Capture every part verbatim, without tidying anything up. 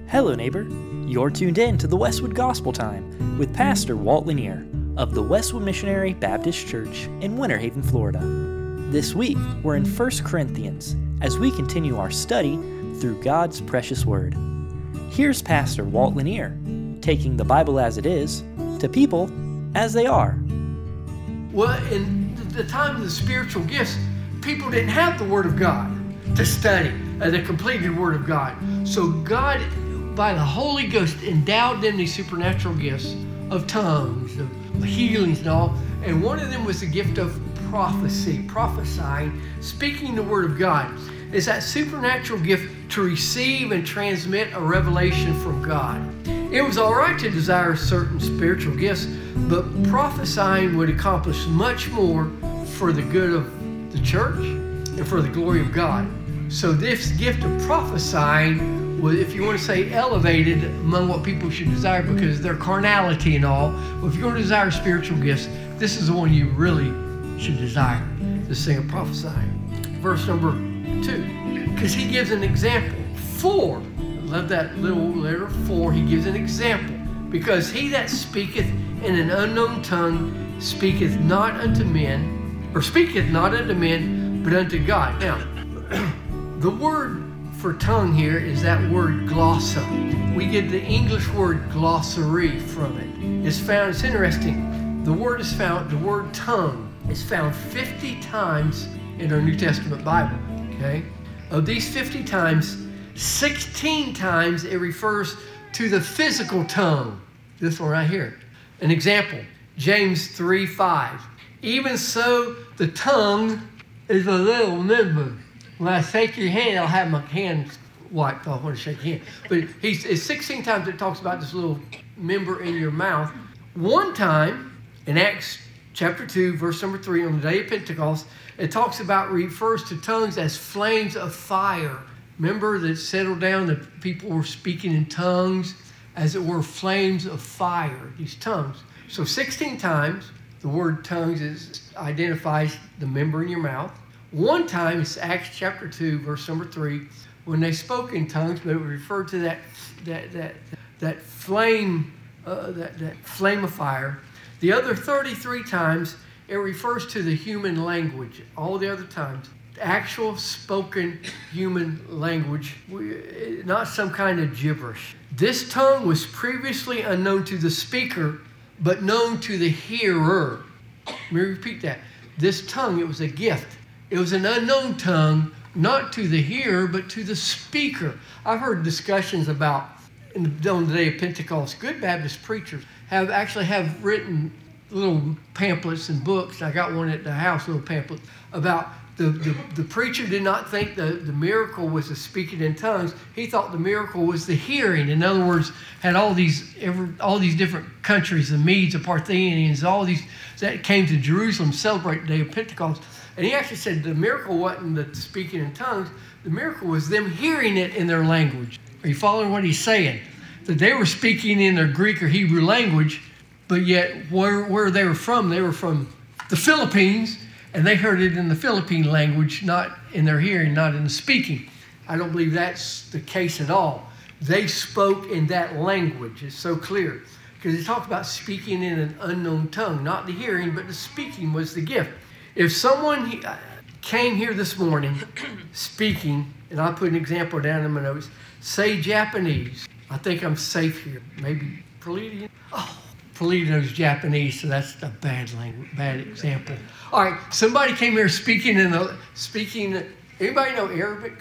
Hello, neighbor. You're tuned in to the Westwood Gospel Time with Pastor Walt Lanier of the Westwood Missionary Baptist Church in Winter Haven, Florida. This week, we're in First Corinthians as we continue our study through God's precious Word. Here's Pastor Walt Lanier, taking the Bible as it is to people as they are. Well, in the time of the spiritual gifts, people didn't have the Word of God to study, uh, the completed Word of God. So God, by the Holy Ghost, endowed them these supernatural gifts of tongues, of healings and all. And one of them was the gift of prophecy, prophesying, speaking the Word of God. It's that supernatural gift to receive and transmit a revelation from God. It was all right to desire certain spiritual gifts, but prophesying would accomplish much more for the good of the church and for the glory of God. So this gift of prophesying was, if you want to say, elevated among what people should desire because of their carnality and all. Well, if you're going to desire spiritual gifts, this is the one you really should desire, this thing of prophesying. Verse number two, because he gives an example. Four, I love that little letter four, he gives an example. Because he that speaketh in an unknown tongue speaketh not unto men, or speaketh not unto men, but unto God. Now, the word for tongue here is that word glossa. We get the English word glossary from it. It's found, it's interesting, the word is found, the word tongue is found fifty times in our New Testament Bible, okay? Of these fifty times, sixteen times it refers to the physical tongue. This one right here. An example, James three five. Even so, the tongue is a little member. When I shake your hand, I'll have my hand wiped off when I shake your hand. But he's, it's sixteen times it talks about this little member in your mouth. One time, in Acts chapter two, verse number three, on the day of Pentecost, it talks about, refers to tongues as flames of fire. Remember that settled down, that people were speaking in tongues, as it were flames of fire, these tongues. So sixteen times, the word tongues is, identifies the member in your mouth. One time, it's Acts chapter two, verse number three, when they spoke in tongues, but it referred to that that that that flame, uh, that, that flame of fire. The other thirty-three times, it refers to the human language. All the other times, actual spoken human language, not some kind of gibberish. This tongue was previously unknown to the speaker, but known to the hearer. Let me repeat that. This tongue, it was a gift. It was an unknown tongue, not to the hearer, but to the speaker. I've heard discussions about, in the, on the day of Pentecost, good Baptist preachers have actually have written little pamphlets and books. I got one at the house, little pamphlet, about the, the, the preacher did not think the, the miracle was the speaking in tongues. He thought the miracle was the hearing. In other words, had all these every, all these different countries, the Medes, the Parthians, all these that came to Jerusalem to celebrate the day of Pentecost. And he actually said the miracle wasn't the speaking in tongues. The miracle was them hearing it in their language. Are you following what he's saying? That they were speaking in their Greek or Hebrew language, but yet where, where they were from, they were from the Philippines, and they heard it in the Philippine language, not in their hearing, not in the speaking. I don't believe that's the case at all. They spoke in that language. It's so clear. Because he talked about speaking in an unknown tongue. Not the hearing, but the speaking was the gift. If someone came here this morning speaking, and I put an example down in my notes, say Japanese. I think I'm safe here. Maybe Polito. Oh, Polito knows Japanese, so that's a bad language, bad example. All right, somebody came here speaking in the speaking. Anybody know Arabic?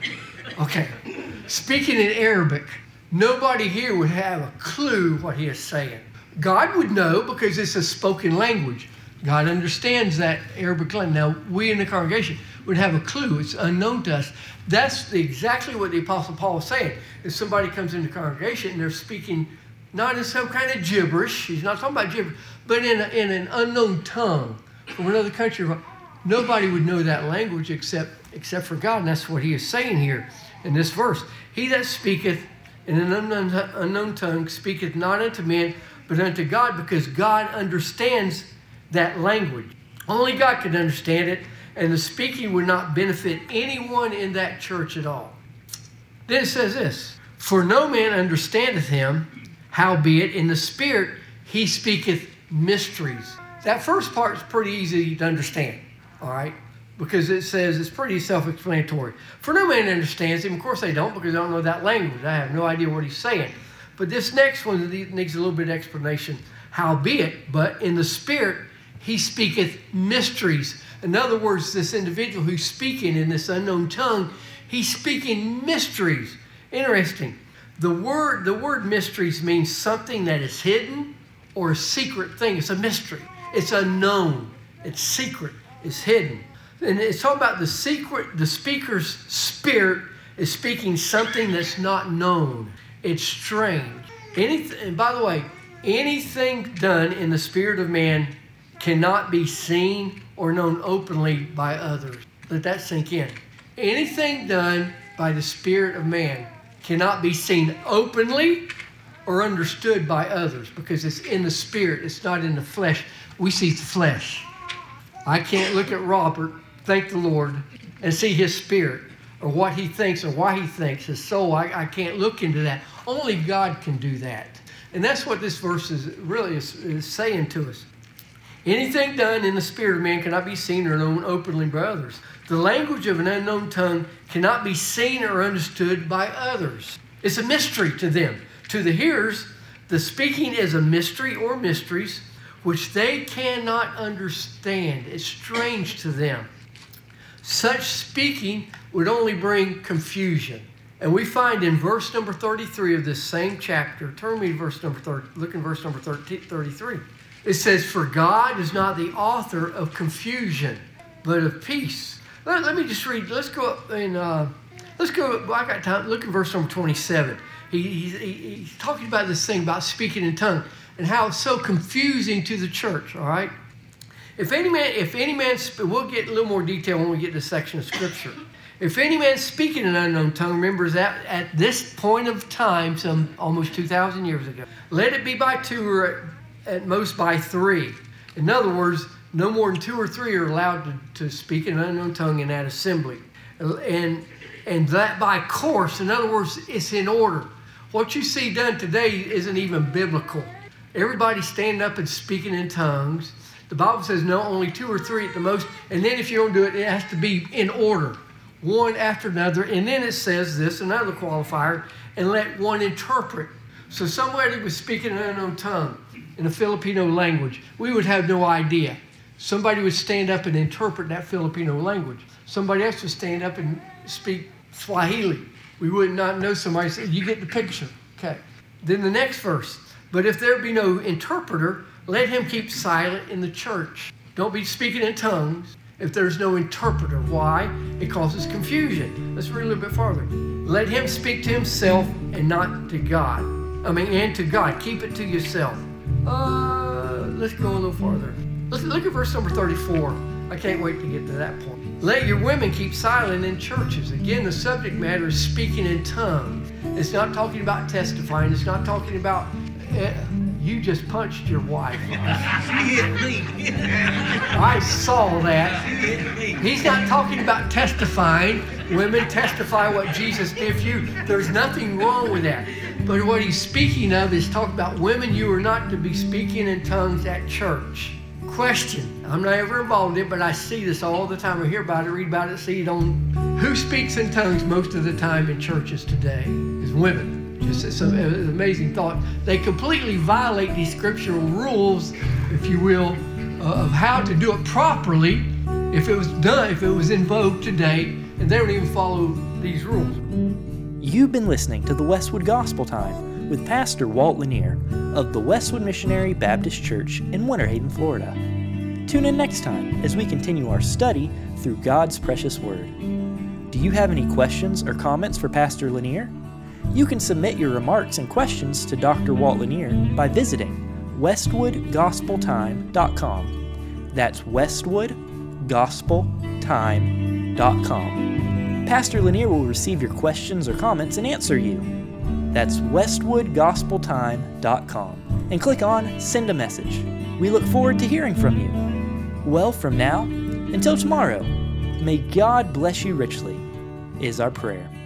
Okay, speaking in Arabic. Nobody here would have a clue what he is saying. God would know because it's a spoken language. God understands that Arabic language. Now, we in the congregation would have a clue. It's unknown to us. That's the, exactly what the Apostle Paul is saying. If somebody comes into the congregation and they're speaking not in some kind of gibberish, he's not talking about gibberish, but in, a, in an unknown tongue from another country, nobody would know that language except, except for God. And that's what he is saying here in this verse. He that speaketh in an unknown, unknown tongue speaketh not unto men, but unto God, because God understands that language. Only God can understand it, and the speaking would not benefit anyone in that church at all. Then it says this, For no man understandeth him, howbeit in the Spirit he speaketh mysteries. That first part is pretty easy to understand, all right? Because it says it's pretty self-explanatory. For no man understands him. Of course they don't, because they don't know that language. I have no idea what he's saying. But this next one needs a little bit of explanation. Howbeit, but in the Spirit he speaketh mysteries. In other words, this individual who's speaking in this unknown tongue, he's speaking mysteries. Interesting. The word, the word mysteries means something that is hidden or a secret thing. It's a mystery. It's unknown. It's secret. It's hidden. And it's talking about the secret, the speaker's spirit is speaking something that's not known. It's strange. Anything, and by the way, anything done in the spirit of man cannot be seen or known openly by others. Let that sink in. Anything done by the spirit of man cannot be seen openly or understood by others because it's in the spirit. It's not in the flesh. We see the flesh. I can't look at Robert, thank the Lord, and see his spirit or what he thinks or why he thinks, his soul. I, I can't look into that. Only God can do that. And that's what this verse is really is, is saying to us. Anything done in the spirit of man cannot be seen or known openly by others. The language of an unknown tongue cannot be seen or understood by others. It's a mystery to them. To the hearers, the speaking is a mystery or mysteries which they cannot understand. It's strange to them. Such speaking would only bring confusion. And we find in verse number thirty-three of this same chapter, turn me to verse number thirty, look in verse number thirty-three. It says, for God is not the author of confusion, but of peace. Let, let me just read, let's go up and, uh, let's go, well, I got time, look in verse number twenty-seven. He, he, he, he's talking about this thing about speaking in tongues and how it's so confusing to the church, all right? If any man, if any man, we'll get a little more detail when we get to this section of Scripture. If any man speaking an unknown tongue remembers that at this point of time, some almost two thousand years ago, let it be by two or at most by three. In other words, no more than two or three are allowed to, to speak in an unknown tongue in that assembly. And, and that by course, in other words, it's in order. What you see done today isn't even biblical. Everybody standing up and speaking in tongues. The Bible says no, only two or three at the most. And then if you don't do it, it has to be in order, one after another. And then it says this, another qualifier, and let one interpret. So somebody was speaking in an unknown tongue in a Filipino language. We would have no idea. Somebody would stand up and interpret that Filipino language. Somebody else would stand up and speak Swahili. We would not know. Somebody said, you get the picture. Okay. Then the next verse. But if there be no interpreter, let him keep silent in the church. Don't be speaking in tongues if there's no interpreter. Why? It causes confusion. Let's read a little bit farther. Let him speak to himself and not to God. I mean, and to God. Keep it to yourself. Uh, let's go a little farther. Let's look at verse number thirty-four. I can't wait to get to that point. Let your women keep silent in churches. Again, the subject matter is speaking in tongues. It's not talking about testifying. It's not talking about, uh, you just punched your wife. I saw that. He's not talking about testifying. Women, testify what Jesus did for you. There's nothing wrong with that. But what he's speaking of is talking about women, you are not to be speaking in tongues at church. Question. I'm not ever involved in it, but I see this all the time. I hear about it, read about it, see it on who speaks in tongues most of the time in churches today is women. Just it's an amazing thought. They completely violate these scriptural rules, if you will, uh, of how to do it properly if it was done, if it was in vogue today, and they don't even follow these rules. You've been listening to the Westwood Gospel Time with Pastor Walt Lanier of the Westwood Missionary Baptist Church in Winter Haven, Florida. Tune in next time as we continue our study through God's precious Word. Do you have any questions or comments for Pastor Lanier? You can submit your remarks and questions to Doctor Walt Lanier by visiting westwood gospel time dot com. That's westwood gospel time dot com. Pastor Lanier will receive your questions or comments and answer you. That's westwood gospel time dot com. And click on Send a Message. We look forward to hearing from you. Well, from now until tomorrow, may God bless you richly, is our prayer.